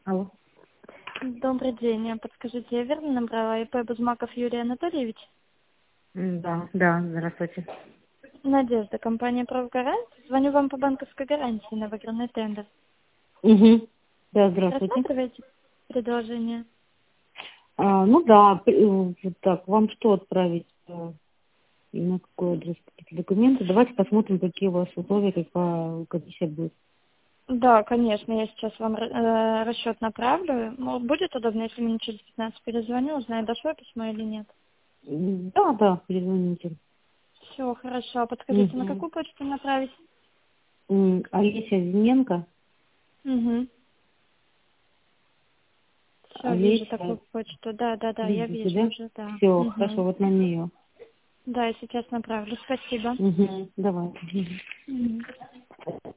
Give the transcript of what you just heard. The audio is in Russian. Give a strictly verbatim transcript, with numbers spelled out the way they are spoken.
Алло. Добрый день. Подскажите, я верно набрала ИП Бузмаков Юрий Анатольевич? М, Да, да, здравствуйте. Надежда, компания «Правгарант». Звоню вам по банковской гарантии на выигранный тендер. Угу. Да, здравствуйте. Рассматриваете предложение? А, ну да, п- э, вот так, вам что отправить? э, И на какой адрес какие-то документы? Давайте посмотрим, какие у вас условия, какая комиссия будет. Да, конечно, я сейчас вам э, расчет направлю. Ну, будет удобно, если минут через пятнадцать перезвоню, узнаю, дошло письмо или нет. М, Да, да, перезвоните. Все, хорошо. Подскажите, на Угу. какую почту направить? Олеся Зименко. Угу. Все, вижу Олеся, такую почту. Да, да, да, я видите, вижу да? уже, да. Все, хорошо, Угу. вот на нее. Да, я сейчас направлю. Спасибо. Угу. Давайте. Мгм. Мгм.